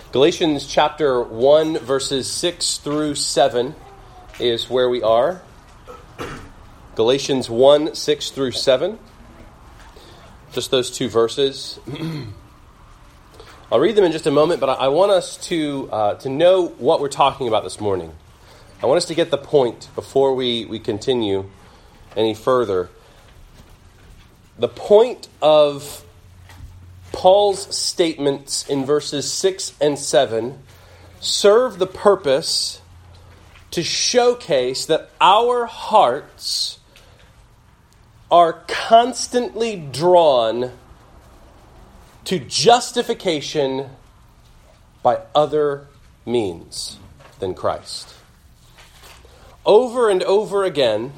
Galatians chapter 1, verses 6 through 7 is where we are. Galatians 1, 6 through 7. Just those two verses. I'll read them in just a moment, but I want us to know what we're talking about this morning. I want us to get the point before we continue any further. The point of Paul's statements in verses 6 and 7 serve the purpose to showcase that our hearts are constantly drawn to justification by other means than Christ. Over and over again,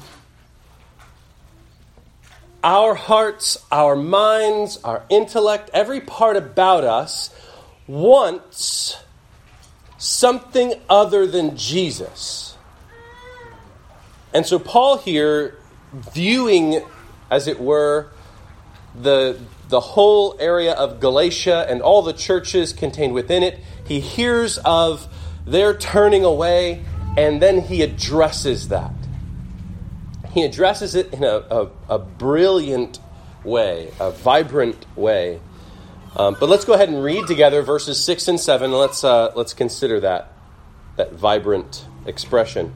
our hearts, our minds, our intellect, every part about us wants something other than Jesus. And so Paul here, viewing, as it were, the whole area of Galatia and all the churches contained within it, he hears of their turning away, and then he addresses that. He addresses it in a brilliant way, a vibrant way. But let's go ahead and read together verses 6 and 7. Let's consider that vibrant expression.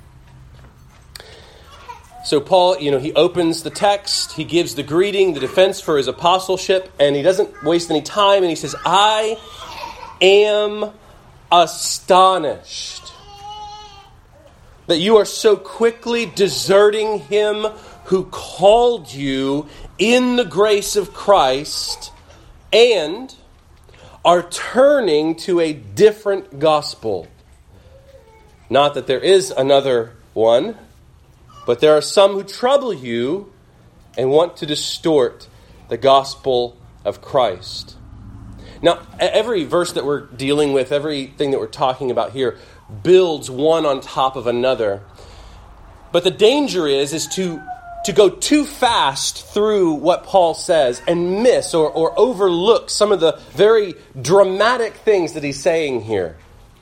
So Paul, he opens the text, he gives the greeting, the defense for his apostleship, and he doesn't waste any time, and he says, I am astonished that you are so quickly deserting him who called you in the grace of Christ and are turning to a different gospel. Not that there is another one, but there are some who trouble you and want to distort the gospel of Christ. Now, every verse that we're dealing with, everything that we're talking about here, builds one on top of another. But the danger is to go too fast through what Paul says and miss or overlook some of the very dramatic things that he's saying here.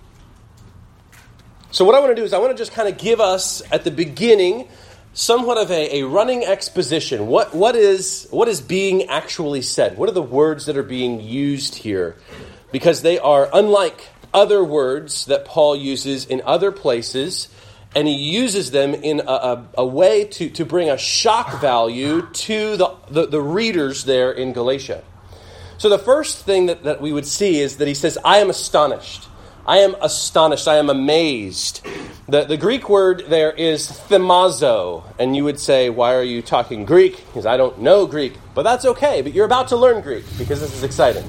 So what I want to do is I want to just kind of give us at the beginning somewhat of a running exposition. What is being actually said? What are the words that are being used here? Because they are unlike other words that Paul uses in other places, and he uses them in a way to bring a shock value to the readers there in Galatia. So the first thing that we would see is that he says, I am astonished. I am astonished. I am amazed. The Greek word there is themazo. And you would say, why are you talking Greek? Because I don't know Greek. But that's okay. But you're about to learn Greek because this is exciting.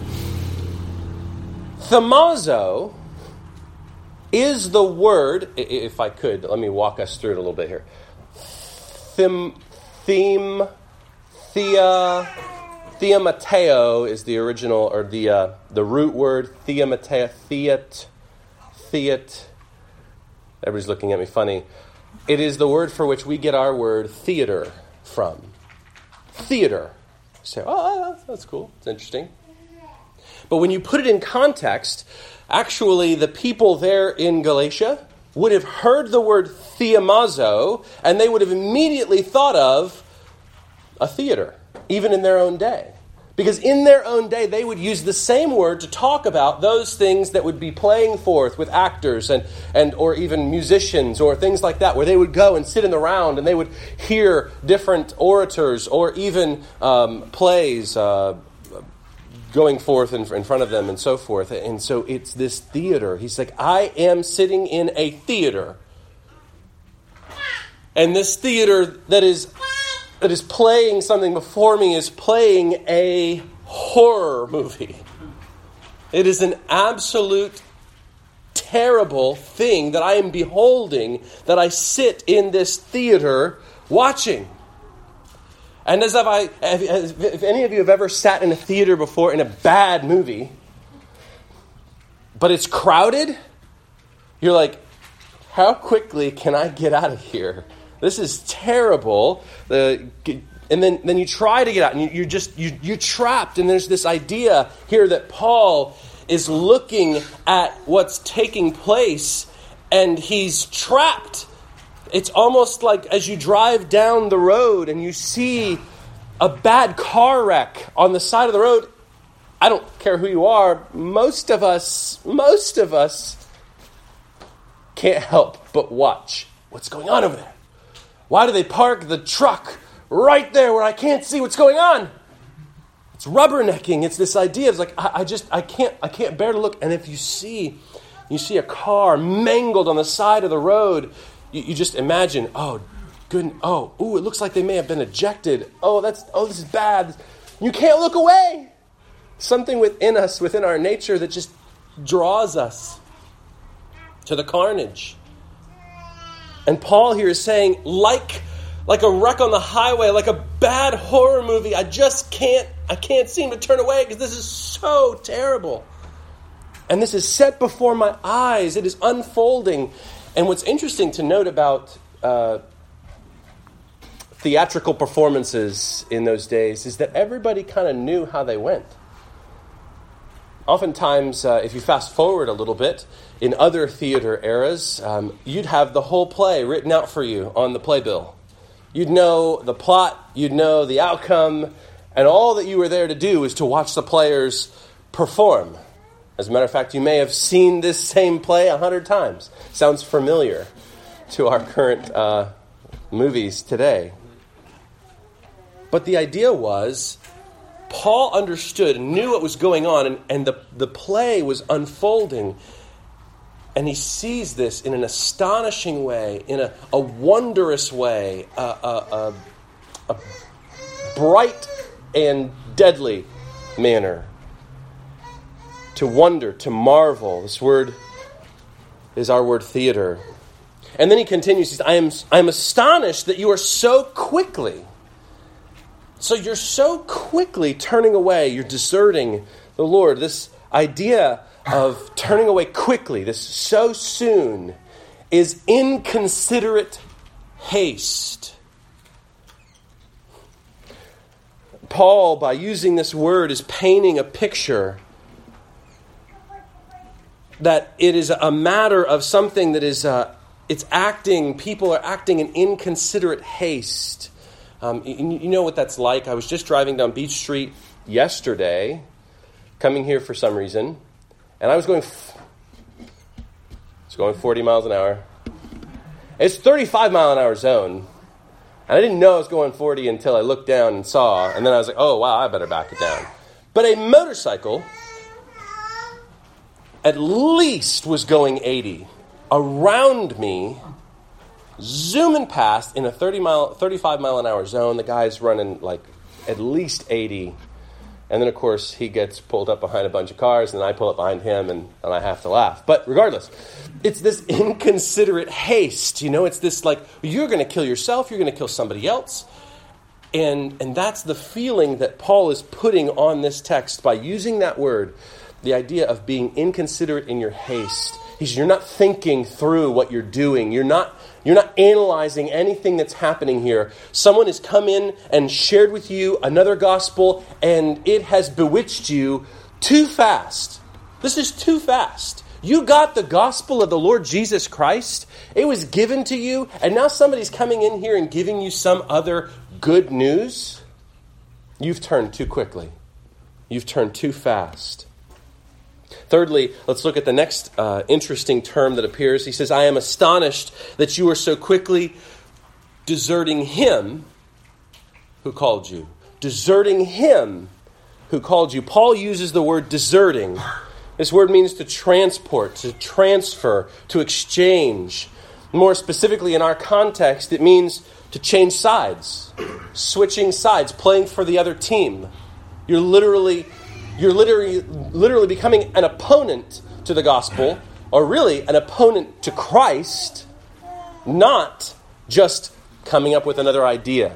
Themazo is the word, if I could, let me walk us through it a little bit here. Theamateo is the original, or the root word, theamateo, theat. Everybody's looking at me funny. It is the word for which we get our word theater from. Theater. You say, oh, that's cool. It's interesting. But when you put it in context, actually the people there in Galatia would have heard the word theamazo, and they would have immediately thought of a theater, even in their own day. Because in their own day, they would use the same word to talk about those things that would be playing forth with actors and or even musicians or things like that, where they would go and sit in the round and they would hear different orators or even plays going forth in front of them and so forth. And so it's this theater. He's like, I am sitting in a theater. And this theater that is playing something before me is playing a horror movie. It is an absolute terrible thing that I am beholding, that I sit in this theater watching. And if any of you have ever sat in a theater before in a bad movie, but it's crowded, you're like, how quickly can I get out of here? This is terrible. And then you try to get out, and you're trapped. And there's this idea here that Paul is looking at what's taking place, and he's trapped. It's almost like as you drive down the road and you see a bad car wreck on the side of the road. I don't care who you are. Most of us can't help but watch what's going on over there. Why do they park the truck right there where I can't see what's going on? It's rubbernecking. It's this idea of like, I can't bear to look. And if you see a car mangled on the side of the road, you just imagine, it looks like they may have been ejected. This is bad. You can't look away. Something within us, within our nature, that just draws us to the carnage. And Paul here is saying, like a wreck on the highway, like a bad horror movie, I can't seem to turn away because this is so terrible. And this is set before my eyes. It is unfolding. And what's interesting to note about theatrical performances in those days is that everybody kind of knew how they went. Oftentimes, if you fast forward a little bit, in other theater eras, you'd have the whole play written out for you on the playbill. You'd know the plot, you'd know the outcome, and all that you were there to do is to watch the players perform. As a matter of fact, you may have seen this same play 100 times. Sounds familiar to our current movies today. But the idea was, Paul understood, knew what was going on, and the play was unfolding. And he sees this in an astonishing way, in a wondrous way, a bright and deadly manner. To wonder, to marvel. This word is our word theater. And then he continues, he says, I am astonished that you are so quickly. So you're so quickly turning away, you're deserting the Lord. This idea of turning away quickly, this so soon, is inconsiderate haste. Paul, by using this word, is painting a picture that it is a matter of something that is, people are acting in inconsiderate haste. You know what that's like. I was just driving down Beach Street yesterday, coming here for some reason, and I was going 40 miles an hour. It's 35-mile-an-hour zone, and I didn't know I was going 40 until I looked down and saw, and then I was like, oh, wow, I better back it down. But a motorcycle at least was going 80. Around me, zooming past in a 35-mile-an-hour zone, the guy's running like at least 80. And then, of course, he gets pulled up behind a bunch of cars, and then I pull up behind him, and I have to laugh. But regardless, it's this inconsiderate haste. It's this like, you're going to kill yourself, you're going to kill somebody else. And that's the feeling that Paul is putting on this text by using that word, the idea of being inconsiderate in your haste. You're not thinking through what you're doing. You're not analyzing anything that's happening here. Someone has come in and shared with you another gospel, and it has bewitched you too fast. This is too fast. You got the gospel of the Lord Jesus Christ. It was given to you, and now somebody's coming in here and giving you some other good news. You've turned too quickly. You've turned too fast. Thirdly, let's look at the next interesting term that appears. He says, I am astonished that you are so quickly deserting him who called you. Deserting him who called you. Paul uses the word deserting. This word means to transport, to transfer, to exchange. More specifically, in our context, it means to change sides, switching sides, playing for the other team. You're literally becoming an opponent to the gospel, or really an opponent to Christ, not just coming up with another idea.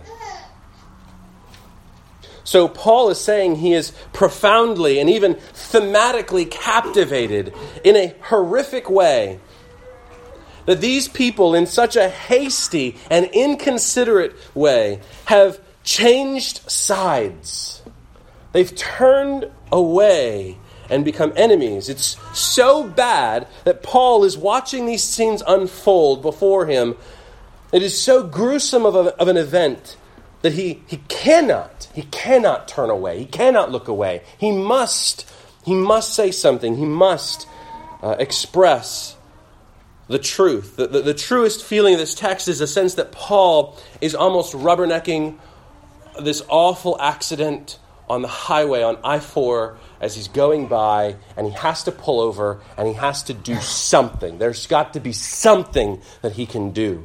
So Paul is saying he is profoundly and even thematically captivated in a horrific way that these people, in such a hasty and inconsiderate way, have changed sides. They've turned away and become enemies. It's so bad that Paul is watching these scenes unfold before him. It is so gruesome of an event that he cannot turn away. He cannot look away. He must say something. He must express the truth. The truest feeling of this text is a sense that Paul is almost rubbernecking this awful accident on the highway on I-4 as he's going by, and he has to pull over and he has to do something. There's got to be something that he can do.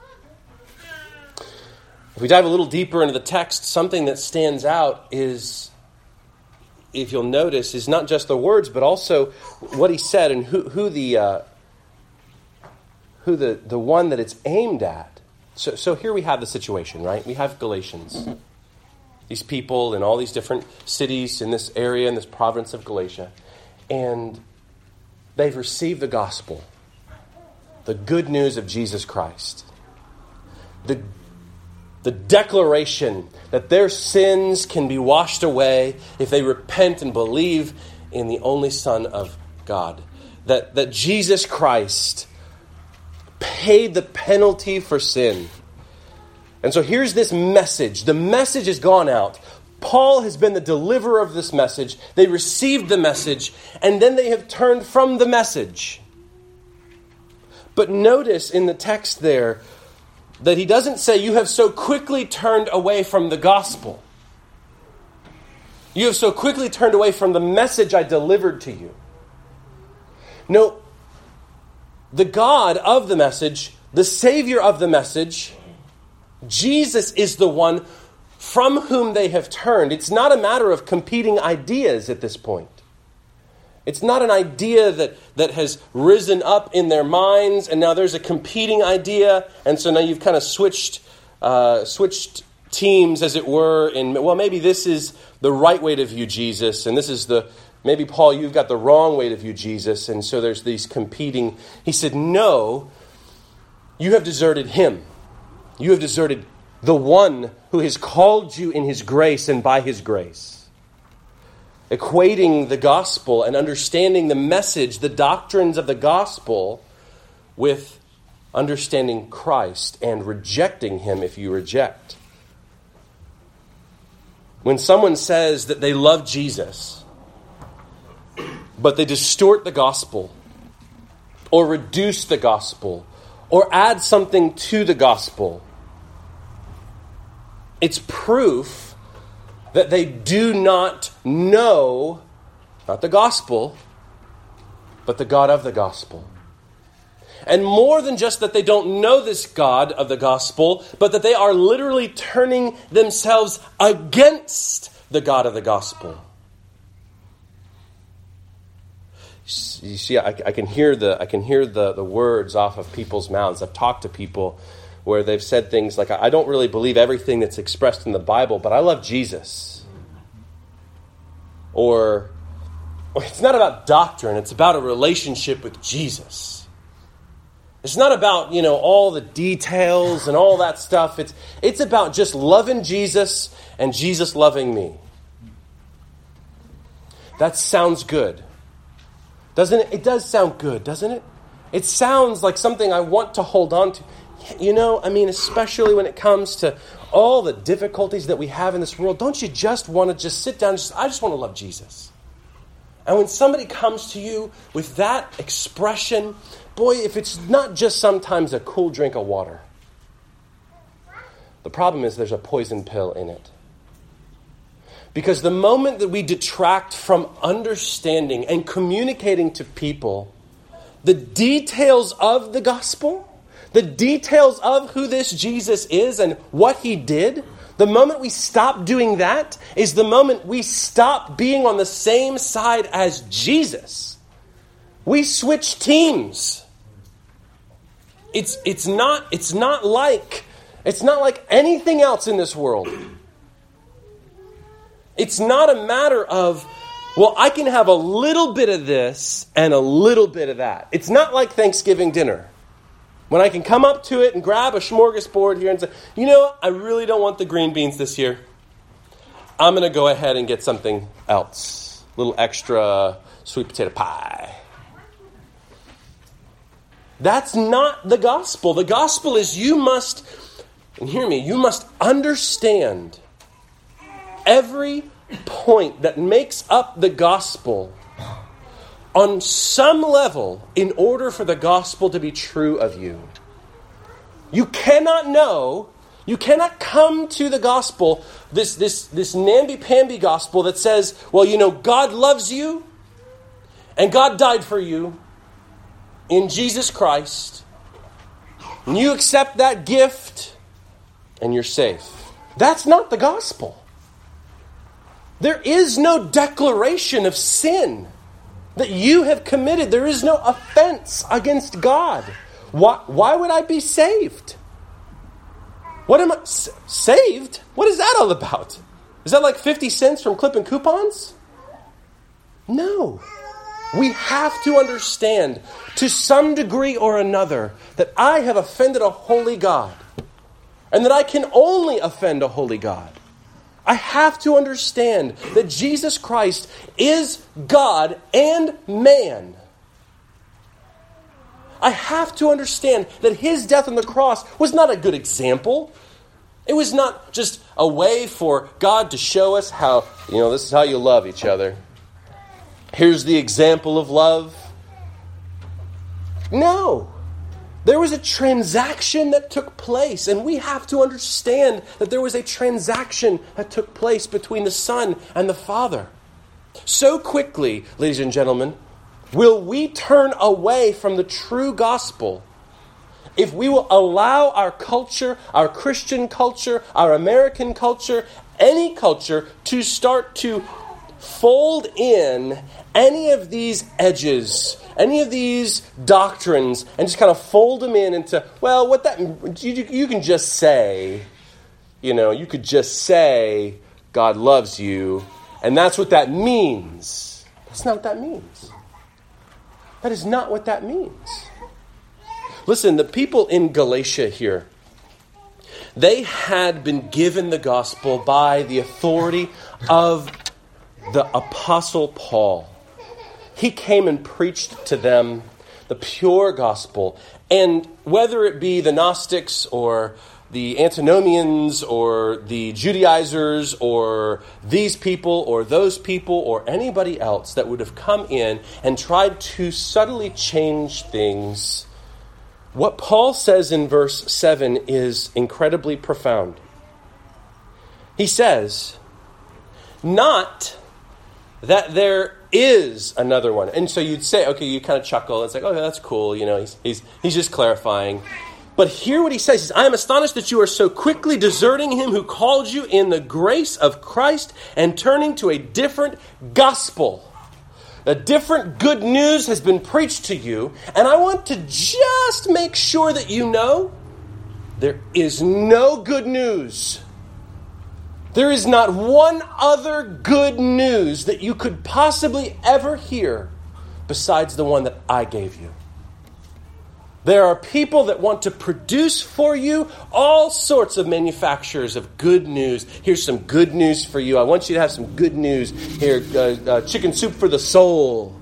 If we dive a little deeper into the text, something that stands out is, if you'll notice, is not just the words, but also what he said and who the one that it's aimed at. So here we have the situation, right? We have Galatians. These people in all these different cities in this area, in this province of Galatia, and they've received the gospel, the good news of Jesus Christ, the declaration that their sins can be washed away if they repent and believe in the only Son of God, that Jesus Christ paid the penalty for sin. And so here's this message. The message has gone out. Paul has been the deliverer of this message. They received the message, and then they have turned from the message. But notice in the text there that he doesn't say, you have so quickly turned away from the gospel. You have so quickly turned away from the message I delivered to you. No, the God of the message, the Savior of the message, Jesus is the one from whom they have turned. It's not a matter of competing ideas at this point. It's not an idea that has risen up in their minds, and now there's a competing idea, and so now you've kind of switched teams, as it were, and well, maybe this is the right way to view Jesus, and this is maybe Paul, you've got the wrong way to view Jesus, and so there's these competing. He said, no, you have deserted him. You have deserted the one who has called you in his grace and by his grace. Equating the gospel and understanding the message, the doctrines of the gospel, with understanding Christ and rejecting him if you reject. When someone says that they love Jesus, but they distort the gospel, or reduce the gospel, or add something to the gospel, it's proof that they do not know, not the gospel, but the God of the gospel. And more than just that they don't know this God of the gospel, but that they are literally turning themselves against the God of the gospel. You see, I can hear the words off of people's mouths. I've talked to people where they've said things like, I don't really believe everything that's expressed in the Bible, but I love Jesus. Or it's not about doctrine, it's about a relationship with Jesus. It's not about, all the details and all that stuff. It's about just loving Jesus and Jesus loving me. That sounds good. Doesn't it? It does sound good, doesn't it? It sounds like something I want to hold on to. Especially when it comes to all the difficulties that we have in this world, don't you just want to sit down and I just want to love Jesus? And when somebody comes to you with that expression, boy, if it's not just sometimes a cool drink of water, the problem is there's a poison pill in it. Because the moment that we detract from understanding and communicating to people the details of the gospel, the details of who this Jesus is and what he did, the moment we stop doing that is the moment we stop being on the same side as Jesus. We switch teams. It's not like anything else in this world. It's not a matter of, well, I can have a little bit of this and a little bit of that. It's not like Thanksgiving dinner, when I can come up to it and grab a smorgasbord here and say, I really don't want the green beans this year. I'm going to go ahead and get something else. A little extra sweet potato pie. That's not the gospel. The gospel is you must understand every point that makes up the gospel on some level in order for the gospel to be true of you. You cannot come to the gospel, this namby-pamby gospel that says, well, God loves you and God died for you in Jesus Christ. And you accept that gift and you're safe. That's not the gospel. There is no declaration of sin that you have committed. There is no offense against God. Why would I be saved? What am I saved? What is that all about? Is that like 50 cents from clipping coupons? No. We have to understand to some degree or another that I have offended a holy God and that I can only offend a holy God. I have to understand that Jesus Christ is God and man. I have to understand that his death on the cross was not a good example. It was not just a way for God to show us how, this is how you love each other. Here's the example of love. No. There was a transaction that took place, and we have to understand that there was a transaction that took place between the Son and the Father. So quickly, ladies and gentlemen, will we turn away from the true gospel if we will allow our culture, our Christian culture, our American culture, any culture to start to fold in any of these edges, any of these doctrines, and just kind of fold them into, you can just say, you could just say God loves you, and that's what that means. That's not what that means. That is not what that means. Listen, the people in Galatia here, they had been given the gospel by the authority of the Apostle Paul. He came and preached to them the pure gospel. And whether it be the Gnostics or the Antinomians or the Judaizers or these people or those people or anybody else that would have come in and tried to subtly change things, what Paul says in verse 7 is incredibly profound. He says, not that there is another one. And so you'd say, okay, you kind of chuckle. It's like, okay, that's cool. He's just clarifying. But hear what he says. He says, I am astonished that you are so quickly deserting him who called you in the grace of Christ and turning to a different gospel. A different good news has been preached to you. And I want to just make sure that you know there is no good news. There is not one other good news that you could possibly ever hear besides the one that I gave you. There are people that want to produce for you all sorts of manufacturers of good news. Here's some good news for you. I want you to have some good news. Here, chicken soup for the soul.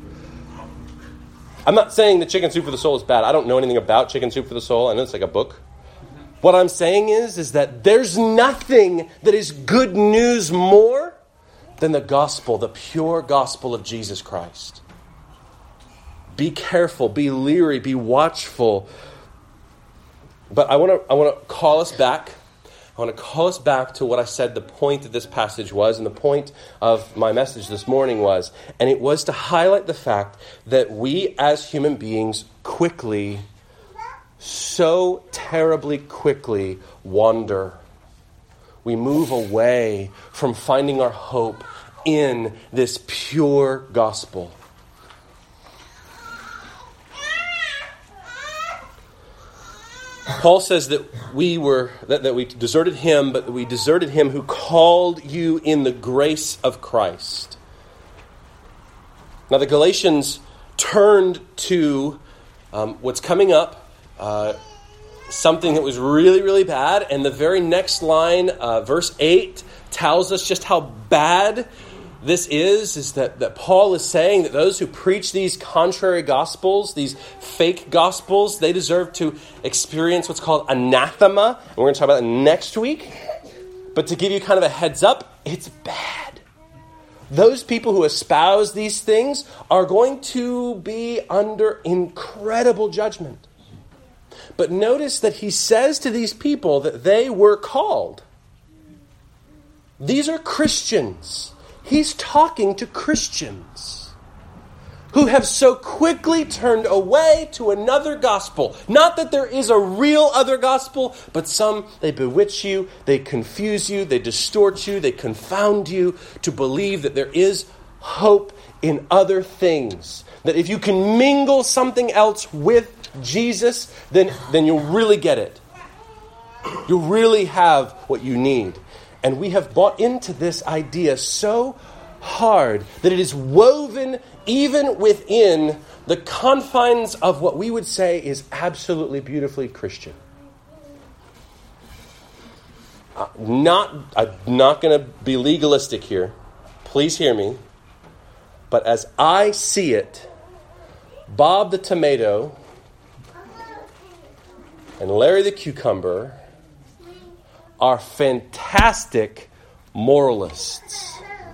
I'm not saying that chicken soup for the soul is bad. I don't know anything about chicken soup for the soul. I know it's like a book. What I'm saying is that there's nothing that is good news more than the gospel, the pure gospel of Jesus Christ. Be careful, be leery, be watchful. But I want to call us back. I want to call us back to what I said the point of this passage was, and the point of my message this morning was. And it was to highlight the fact that we as human beings quickly, so terribly quickly, wander. We move away from finding our hope in this pure gospel. Paul says that we deserted him, but we deserted him who called you in the grace of Christ. Now the Galatians turned to what's coming up, something that was really, really bad. And the very next line, verse 8, tells us just how bad this is that Paul is saying that those who preach these contrary gospels, these fake gospels, they deserve to experience what's called anathema. And we're going to talk about that next week. But to give you kind of a heads up, it's bad. Those people who espouse these things are going to be under incredible judgment. But notice that he says to these people that they were called. These are Christians. He's talking to Christians who have so quickly turned away to another gospel. Not that there is a real other gospel, but some, they bewitch you, they confuse you, they distort you, they confound you to believe that there is hope in other things. That if you can mingle something else with Jesus, then you'll really get it. You'll really have what you need. And we have bought into this idea so hard that it is woven even within the confines of what we would say is absolutely beautifully Christian. I'm not going to be legalistic here. Please hear me. But as I see it, Bob the tomato and Larry the cucumber are fantastic moralists.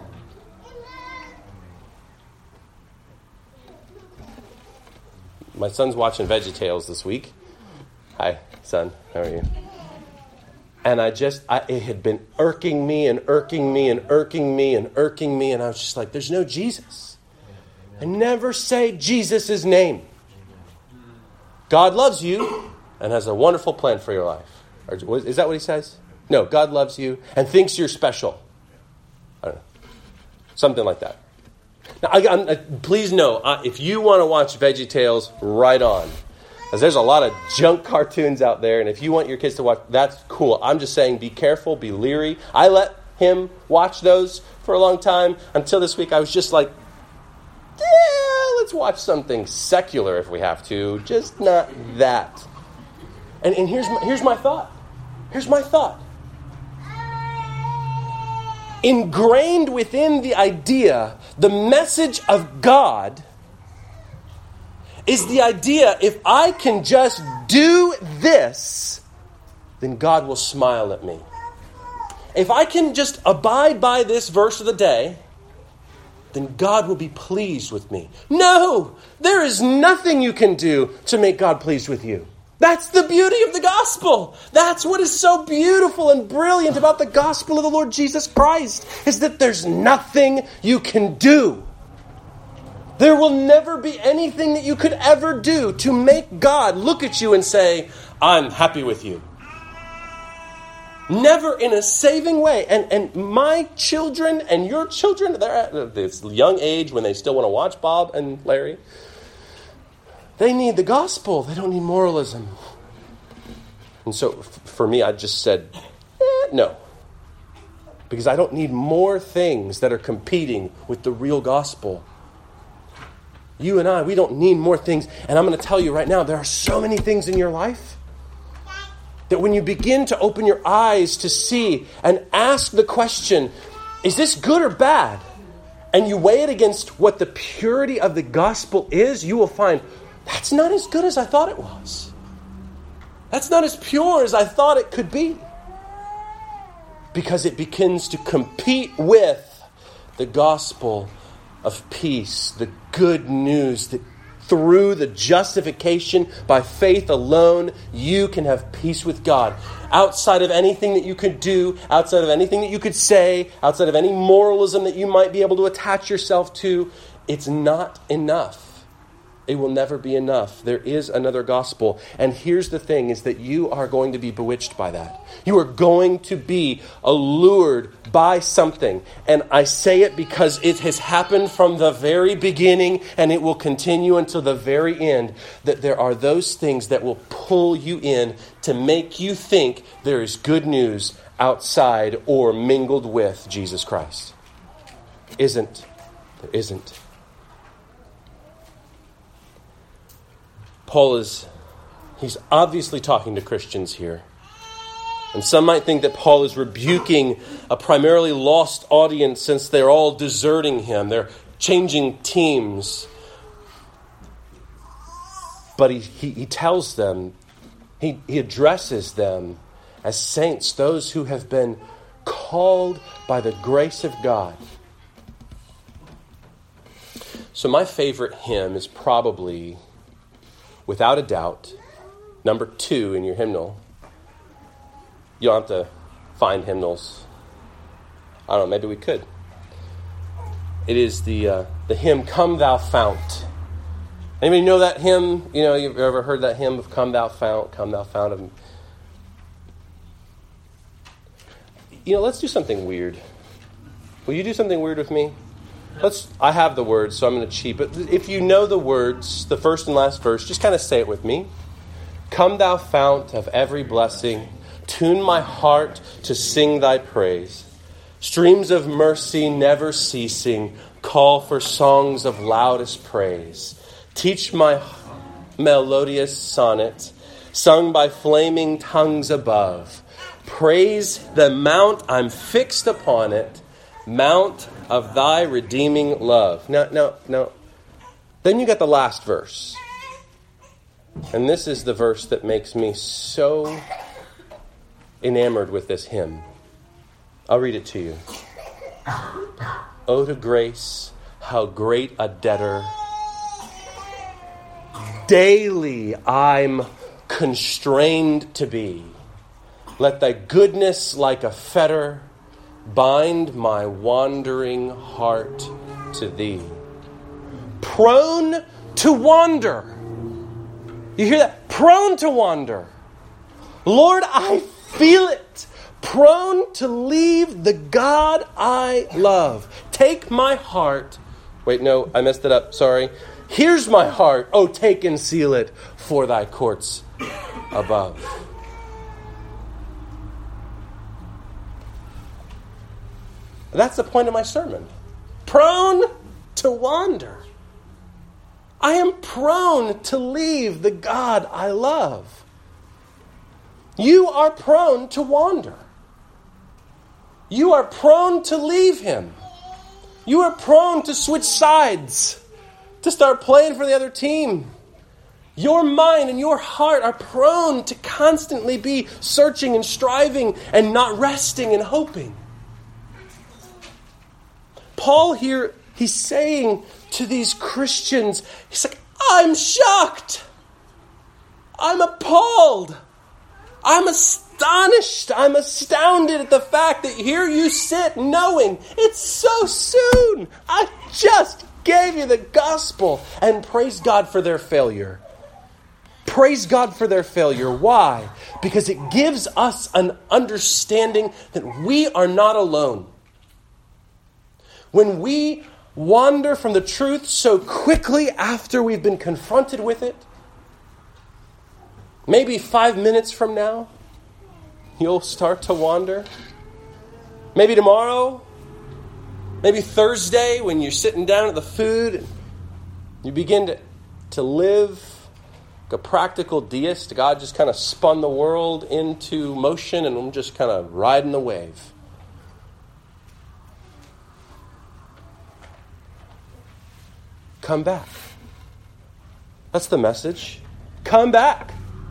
My son's watching VeggieTales this week. Hi, son. How are you? And it had been irking me and irking me and irking me and irking me. And I was just like, there's no Jesus. I never say Jesus' name. God loves you and has a wonderful plan for your life. Is that what he says? No, God loves you and thinks you're special. I don't know. Something like that. Now, please know, if you want to watch VeggieTales, right on. Because there's a lot of junk cartoons out there, and if you want your kids to watch, that's cool. I'm just saying, be careful, be leery. I let him watch those for a long time. Until this week, I was just like, yeah, let's watch something secular if we have to. Just not that. And here's my thought. Here's my thought. Ingrained within the idea, the message of God is the idea, if I can just do this, then God will smile at me. If I can just abide by this verse of the day, then God will be pleased with me. No, there is nothing you can do to make God pleased with you. That's the beauty of the gospel. That's what is so beautiful and brilliant about the gospel of the Lord Jesus Christ, is that there's nothing you can do. There will never be anything that you could ever do to make God look at you and say, I'm happy with you. Never in a saving way. And my children and your children, they're at this young age when they still want to watch Bob and Larry. They need the gospel. They don't need moralism. And so for me, I just said, no. Because I don't need more things that are competing with the real gospel. You and I, we don't need more things. And I'm going to tell you right now, there are so many things in your life that when you begin to open your eyes to see and ask the question, is this good or bad? And you weigh it against what the purity of the gospel is, you will find, that's not as good as I thought it was. That's not as pure as I thought it could be. Because it begins to compete with the gospel of peace, the good news that through the justification by faith alone, you can have peace with God. Outside of anything that you could do, outside of anything that you could say, outside of any moralism that you might be able to attach yourself to, it's not enough. It will never be enough. There is another gospel. And here's the thing, is that you are going to be bewitched by that. You are going to be allured by something. And I say it because it has happened from the very beginning, and it will continue until the very end, that there are those things that will pull you in to make you think there is good news outside or mingled with Jesus Christ. There isn't. Paul he's obviously talking to Christians here. And some might think that Paul is rebuking a primarily lost audience since they're all deserting him. They're changing teams. But he tells them, he addresses them as saints, those who have been called by the grace of God. So my favorite hymn is probably, without a doubt, number 2 in your hymnal. You don't have to find hymnals. I don't know, maybe we could. It is the hymn, Come Thou Fount. Anybody know that hymn? You know, you've ever heard that hymn of Come Thou Fount of... You know, let's do something weird. Will you do something weird with me? I have the words, so I'm going to cheat. But if you know the words, the first and last verse, just kind of say it with me. Come thou fount of every blessing, tune my heart to sing thy praise. Streams of mercy never ceasing, call for songs of loudest praise. Teach my melodious sonnet, sung by flaming tongues above. Praise the mount, I'm fixed upon it, mount of thy redeeming love. Now. Then you got the last verse. And this is the verse that makes me so enamored with this hymn. I'll read it to you. Oh, to grace, how great a debtor daily I'm constrained to be. Let thy goodness like a fetter bind my wandering heart to thee. Prone to wander. You hear that? Prone to wander. Lord, I feel it. Prone to leave the God I love. Take my heart. Wait, no, I messed it up. Sorry. Here's my heart. Oh, take and seal it for thy courts above. That's the point of my sermon. Prone to wander. I am prone to leave the God I love. You are prone to wander. You are prone to leave him. You are prone to switch sides, to start playing for the other team. Your mind and your heart are prone to constantly be searching and striving and not resting and hoping. Paul here, he's saying to these Christians, he's like, I'm shocked. I'm appalled. I'm astonished. I'm astounded at the fact that here you sit knowing it's so soon. I just gave you the gospel. And praise God for their failure. Praise God for their failure. Why? Because it gives us an understanding that we are not alone. When we wander from the truth so quickly after we've been confronted with it, maybe 5 minutes from now, you'll start to wander. Maybe tomorrow, maybe Thursday when you're sitting down at the food, and you begin to live like a practical deist. God just kind of spun the world into motion and I'm just kind of riding the wave. Come back. That's the message. Come back.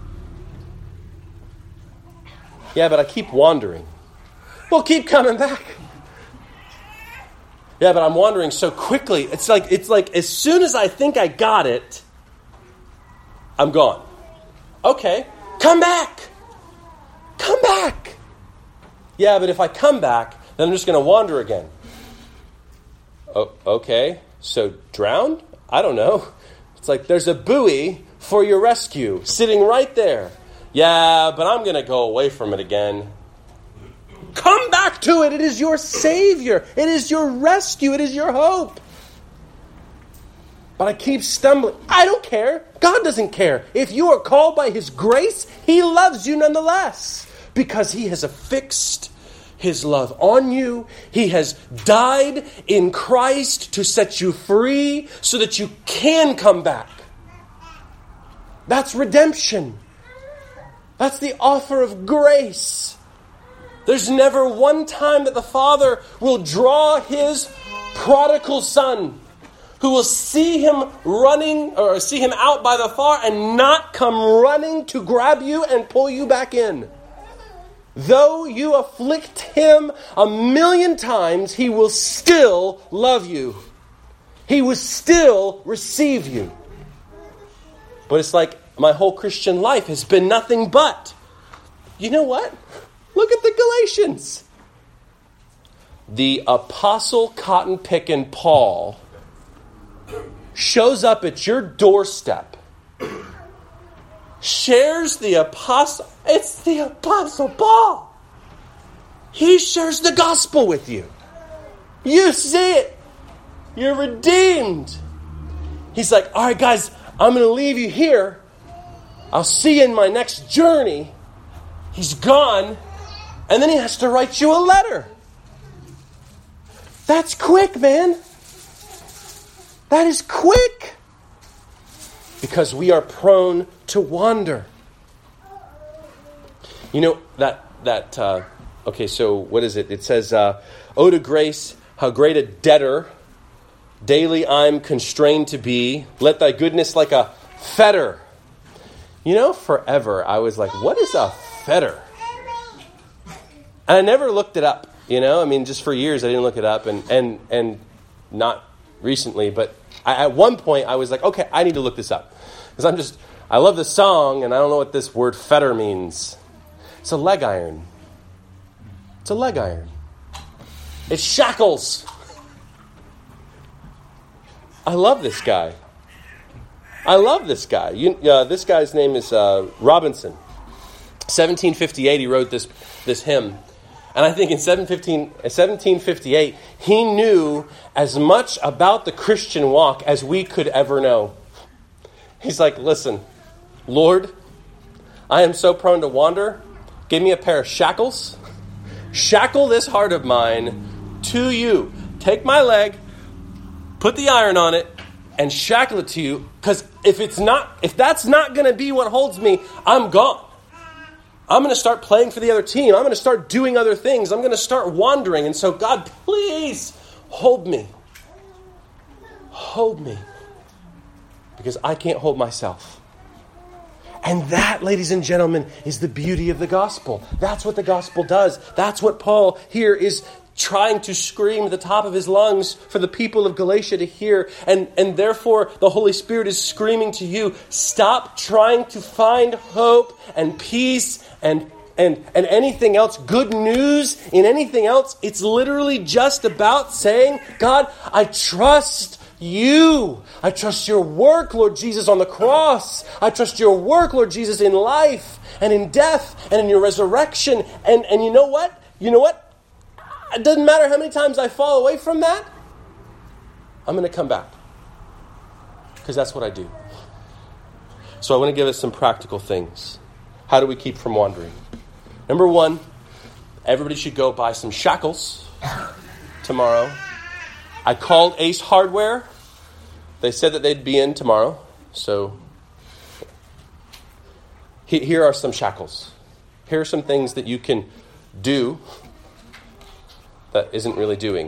Yeah, but I keep wandering. Well, keep coming back. Yeah, but I'm wandering so quickly. It's like as soon as I think I got it, I'm gone. Okay, come back. Come back. Yeah, but if I come back, then I'm just going to wander again. Oh, okay. So drown? I don't know. It's like there's a buoy for your rescue sitting right there. Yeah, but I'm going to go away from it again. Come back to it. It is your Savior. It is your rescue. It is your hope. But I keep stumbling. I don't care. God doesn't care. If you are called by His grace, He loves you nonetheless. Because He has affixed His love on you. He has died in Christ to set you free so that you can come back. That's redemption. That's the offer of grace. There's never one time that the Father will draw his prodigal son, who will see him running or see him out by the far and not come running to grab you and pull you back in. Though you afflict him 1,000,000 times, he will still love you. He will still receive you. But it's like my whole Christian life has been nothing but. You know what? Look at the Galatians. The apostle cotton-picking Paul shows up at your doorstep, shares the apostle. It's the apostle Paul. He shares the gospel with you. You see it. You're redeemed. He's like, all right, guys, I'm going to leave you here. I'll see you in my next journey. He's gone. And then he has to write you a letter. That's quick, man. That is quick. Because we are prone to wander. You know, okay, so what is it? It says, "Oh, to grace, how great a debtor daily I'm constrained to be. Let thy goodness like a fetter." You know, forever I was like, what is a fetter? And I never looked it up, you know? I mean, just for years I didn't look it up, and not recently, but at one point I was like, okay, I need to look this up. Because I love the song, and I don't know what this word fetter means. It's a leg iron. It's a leg iron. It's shackles. I love this guy. This guy's name is Robinson. 1758, he wrote this hymn. And I think in 1758, he knew as much about the Christian walk as we could ever know. He's like, listen, Lord, I am so prone to wander. Give me a pair of shackles. Shackle this heart of mine to you. Take my leg, put the iron on it, and shackle it to you. Because if that's not going to be what holds me, I'm gone. I'm going to start playing for the other team. I'm going to start doing other things. I'm going to start wandering. And so, God, please hold me. Hold me. Because I can't hold myself. And that, ladies and gentlemen, is the beauty of the gospel. That's what the gospel does. That's what Paul here is trying to scream at the top of his lungs for the people of Galatia to hear. And therefore, the Holy Spirit is screaming to you, stop trying to find hope and peace and anything else, good news in anything else. It's literally just about saying, God, I trust you. I trust your work, Lord Jesus, on the cross. I trust your work, Lord Jesus, in life and in death and in your resurrection. And you know what? You know what? It doesn't matter how many times I fall away from that. I'm going to come back. Because that's what I do. So I want to give us some practical things. How do we keep from wandering? Number one, everybody should go buy some shackles tomorrow. I called Ace Hardware. They said that they'd be in tomorrow. So here are some shackles. Here are some things that you can do that isn't really doing.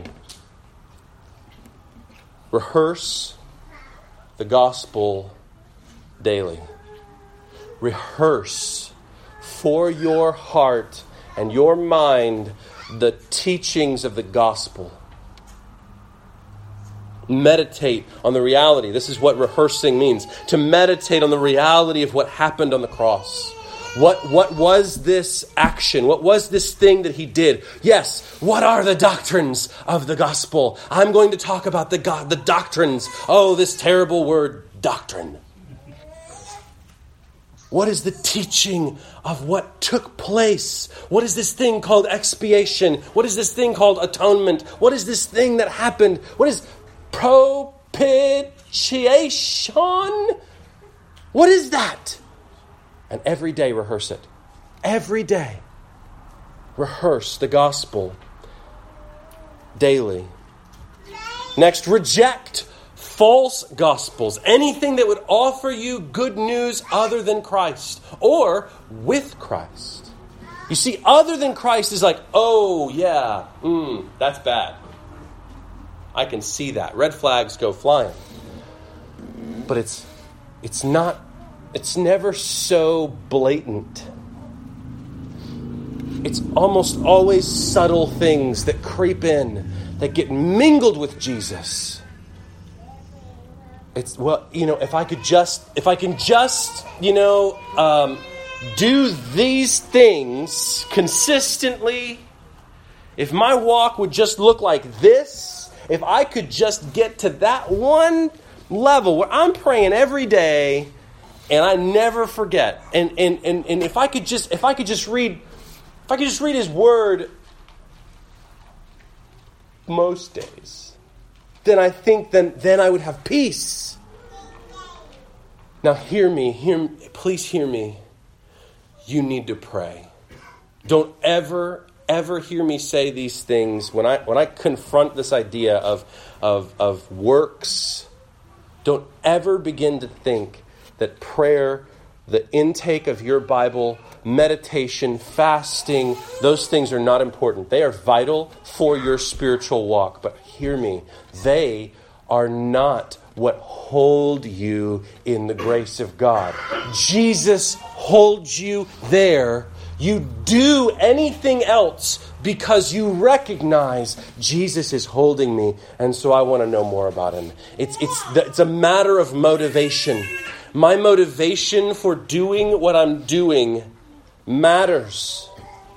Rehearse the gospel daily. Rehearse for your heart and your mind the teachings of the gospel. Meditate on the reality. This is what rehearsing means. To meditate on the reality of what happened on the cross. What was this action? What was this thing that he did? Yes, what are the doctrines of the gospel? I'm going to talk about the doctrines. Oh, this terrible word, doctrine. What is the teaching of what took place? What is this thing called expiation? What is this thing called atonement? What is this thing that happened? What is propitiation? What is that? And every day rehearse it. Every day. Rehearse the gospel daily. Next, reject false gospels. Anything that would offer you good news other than Christ or with Christ. You see, other than Christ is like, oh, yeah, that's bad. I can see that. Red flags go flying. But it's never so blatant. It's almost always subtle things that creep in, that get mingled with Jesus. It's, well, if I can just, do these things consistently, if my walk would just look like this, if I could just get to that one level where I'm praying every day and I never forget, and if I could just read His Word most days, then I think then I would have peace. Now please hear me. You need to pray. Don't ever hear me say these things when I confront this idea of works. Don't ever begin to think that prayer, the intake of your Bible, meditation, fasting, those things are not important. They are vital for your spiritual walk. But hear me, they are not what hold you in the grace of God. Jesus holds you there. You do anything else because you recognize Jesus is holding me, and so I want to know more about him. It's a matter of motivation. My motivation for doing what I'm doing matters.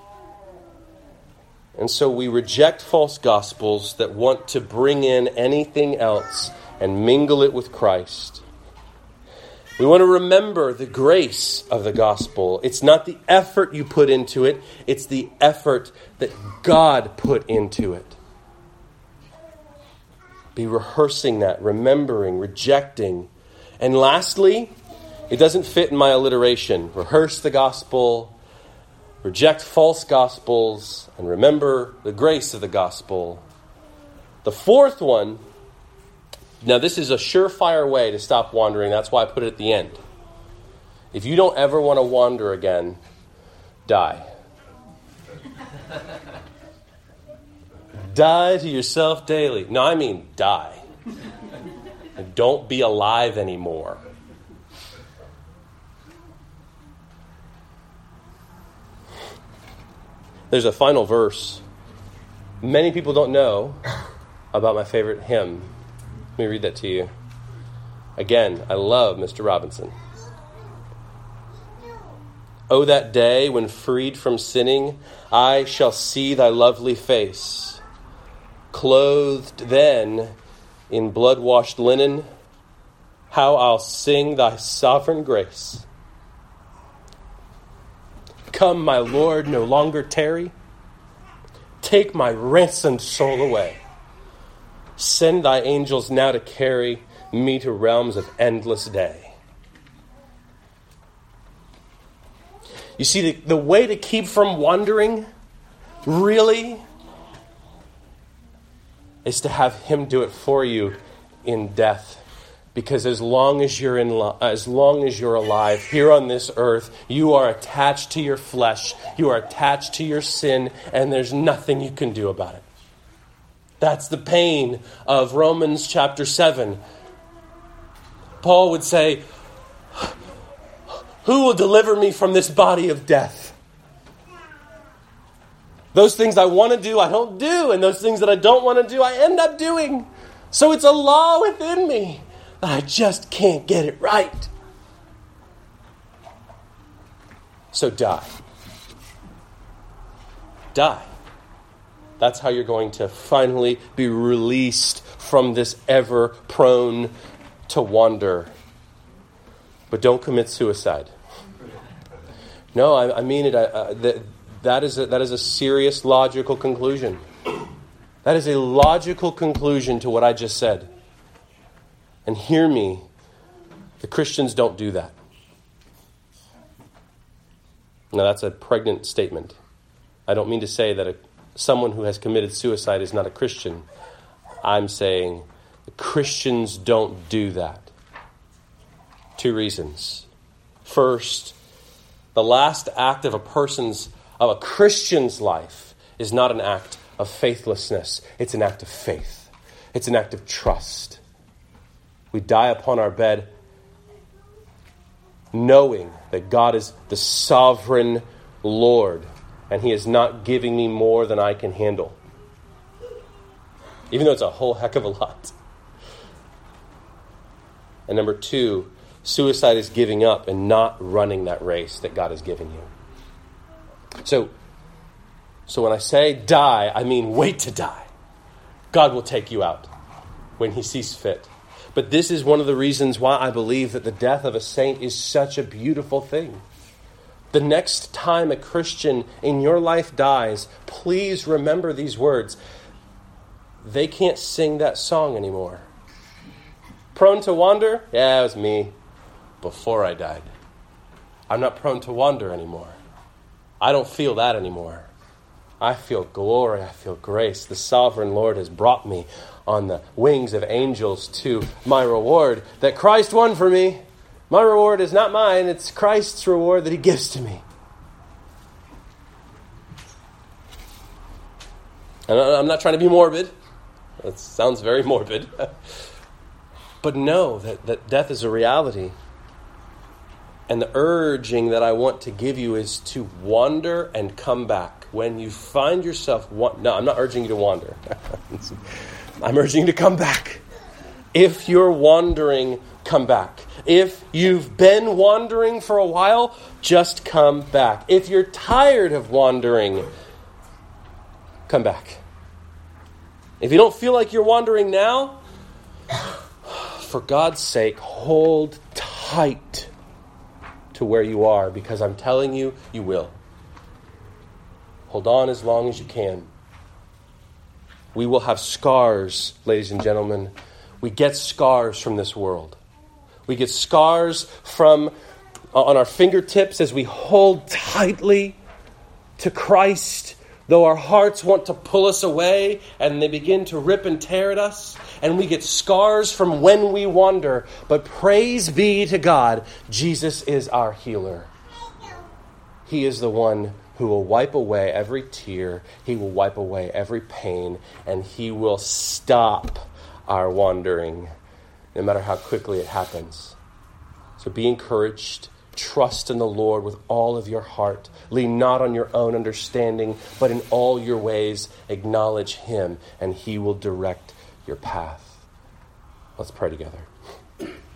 And so we reject false gospels that want to bring in anything else and mingle it with Christ. We want to remember the grace of the gospel. It's not the effort you put into it. It's the effort that God put into it. Be rehearsing that, remembering, rejecting. And lastly, it doesn't fit in my alliteration. Rehearse the gospel, reject false gospels, and remember the grace of the gospel. The fourth one, now this is a surefire way to stop wandering. That's why I put it at the end. If you don't ever want to wander again, die. Die to yourself daily. No, I mean die. And don't be alive anymore. There's a final verse. Many people don't know about my favorite hymn. Let me read that to you. Again, I love Mr. Robinson. Oh, that day when freed from sinning, I shall see thy lovely face. Clothed then in blood-washed linen, how I'll sing thy sovereign grace. Come, my Lord, no longer tarry. Take my ransomed soul away. Send thy angels now to carry me to realms of endless day. You see, the way to keep from wandering, really, is to have him do it for you in death. Because as long as you're alive here on this earth, you are attached to your flesh, you are attached to your sin, and there's nothing you can do about it. That's the pain of Romans chapter 7. Paul would say, who will deliver me from this body of death? Those things I want to do, I don't do. And those things that I don't want to do, I end up doing. So it's a law within me that I just can't get it right. So die. Die. That's how you're going to finally be released from this ever prone to wander. But don't commit suicide. No, I mean it. That is a serious logical conclusion. That is a logical conclusion to what I just said. And hear me, the Christians don't do that. Now that's a pregnant statement. I don't mean to say that someone who has committed suicide is not a Christian. I'm saying the Christians don't do that. 2 reasons. First, the last act of a person's of a Christian's life is not an act of faithlessness. It's an act of faith. It's an act of trust. We die upon our bed knowing that God is the sovereign Lord, and He is not giving me more than I can handle. Even though it's a whole heck of a lot. And number 2, suicide is giving up and not running that race that God has given you. So when I say die, I mean wait to die. God will take you out when He sees fit. But this is one of the reasons why I believe that the death of a saint is such a beautiful thing. The next time a Christian in your life dies, please remember these words. They can't sing that song anymore. Prone to wander? Yeah, it was me before I died. I'm not prone to wander anymore. I don't feel that anymore. I feel glory. I feel grace. The sovereign Lord has brought me on the wings of angels to my reward that Christ won for me. My reward is not mine. It's Christ's reward that He gives to me. And I'm not trying to be morbid. That sounds very morbid. But know that death is a reality. And the urging that I want to give you is to wander and come back. When you find yourself... No, I'm not urging you to wander. I'm urging you to come back. If you're wandering, come back. If you've been wandering for a while, just come back. If you're tired of wandering, come back. If you don't feel like you're wandering now, for God's sake, hold tight to where you are, because I'm telling you, you will. Hold on as long as you can. We will have scars, ladies and gentlemen. We get scars from this world. We get scars from on our fingertips as we hold tightly to Christ, though our hearts want to pull us away and they begin to rip and tear at us. And we get scars from when we wander. But praise be to God, Jesus is our healer. He is the one who will wipe away every tear. He will wipe away every pain. And He will stop our wandering, no matter how quickly it happens. So be encouraged. Trust in the Lord with all of your heart. Lean not on your own understanding, but in all your ways acknowledge Him, and He will direct your path. Let's pray together.